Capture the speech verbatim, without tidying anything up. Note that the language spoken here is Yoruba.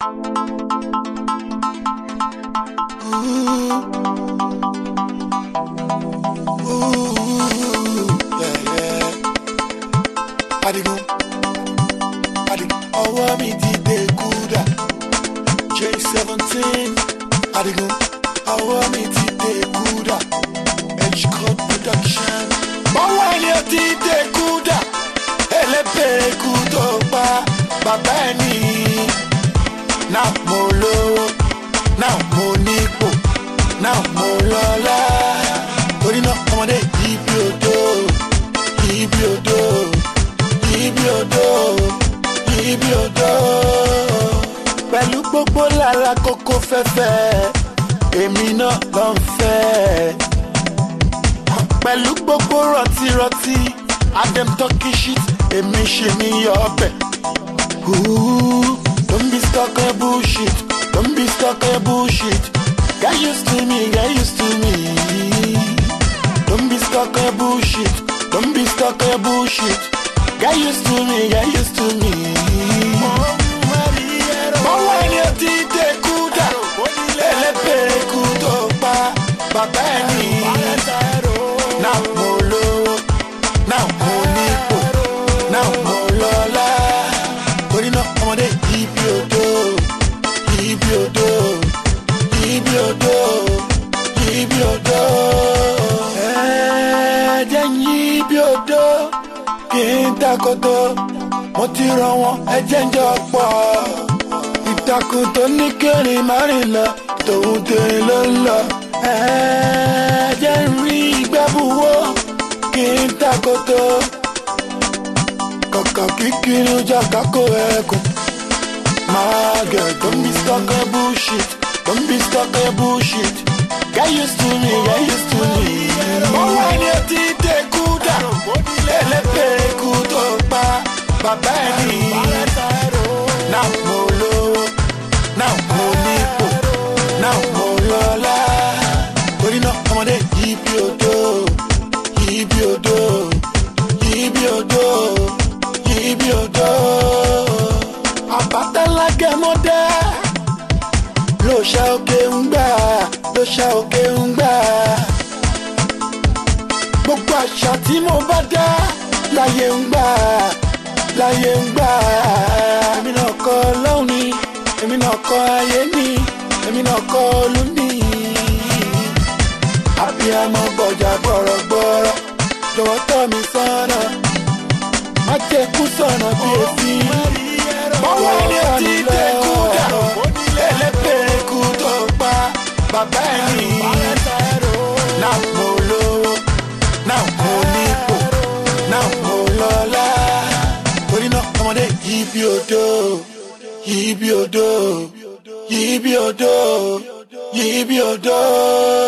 Adigun, Adigun, ọwọ́ mi ti dé kúdà. J seventeen, Adigun, ọwọ́ mi ti dé kúdà. Edgecote production. Bọ́wọ́ ni ó ti dé kúdà. Ẹlẹ́bẹ̀rẹ̀ kú tó pa bàbá ẹni. Náà mo lówó, náà mo nípò, náà mo lọ́lá. Torí náà ọmọdé yìí bí odò, yìí bí odò. Ibi odò, ibi odò. Pẹ̀lú gbogbo lára kókó fẹ́fẹ́, èmi náà ló ń fẹ́. Pẹ̀lú gbogbo rọ̀tìrọ̀tì, Adem talking shit, èmi ṣe ní ọbẹ̀. Don't be stuck on bullshit, don't be stuck on bullshit. Get used to me, get used to me. Don't be stuck on bullshit, don't be stuck on bullshit. Get used to me, get used to me. Bọ́wọ́ ni ó ti dé kúdà. Ẹlẹ́bẹ̀rẹ̀ kú tó pa bàbá ẹni. Náà mo lówó, náà mo nípò, náà mo lọ́lá. Torí náà ọmọdé yìí bí odò, yìí bí odò, yìí bí odò, yìí bí odò. Ẹ̀jẹ̀ yìí bí odò. Kì í takoto, mo ti rán wọn ẹ̀jẹ̀ ń jọ pọ̀. Ìtàkùn tó ní kéré márùn lọ, tòun tèrè ló ń lọ. Ẹ̀jẹ̀ ń rí ìgbẹ́bùwó, kì í takoto. Kàkà kíkiri ọjà kákó ẹkùn. My girl, don't be stuck on bullshit, don't be stuck on bullshit. Get used to me, get used to me. Bọ́wọ́ ni ó ti dé kúdà. Ẹlẹ́bẹ̀rẹ̀ kú tó pa bàbá ẹni. Náà mo lówó, náà mo nípò, náà mo lọ́lá. Torí náà ọmọdé yìí bí odò, yìí bí odò, yìí bí odò, yìí bí odò. Àbátá lágẹ̀mọ́dé ló ṣá òkè ń gbà, ló ṣá òkè ń gbà. Gbogbo àṣà tí mo bá dá láyé ń gbà, láyé ń gbà. Èmi náà kọ́ lọ́hùn ni, èmi náà kọ́ ayé ni, èmi náà kọ́ olú ni. Abiyamọ gbọ̀jà gbọ̀rọ̀gbọ̀rọ̀, jọ̀wọ́ tọ́ mi sọ́nà. Má jẹ́ kú sọ̀nà bí èéfín. Bọ́wọ́ ni ó ti dé kúdà. Ẹlẹ́bẹ̀rẹ̀ kú tó pa bàbá ẹni. Náà mo lówó, náà mo nípò, náà mo lọ́lá. Torí náà ọmọdé yìí bí odò, yìí bí odò, yìí bí odò, yìí bí odò.